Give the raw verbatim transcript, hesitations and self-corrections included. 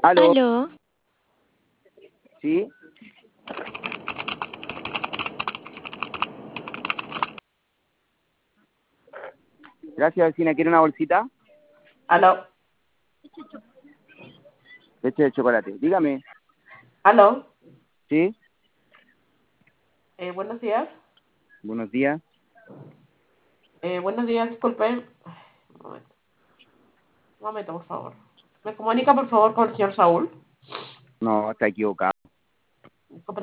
Aló, Aló, ¿sí? Gracias, vecina. ¿Quiere una bolsita? Aló, Leche de chocolate. Dígame, aló, ¿sí? eh, buenos días. Buenos días. Eh, buenos días, disculpe. Un momento, un momento, por favor. ¿Me comunica, por favor, con el señor Saúl? No, está equivocado.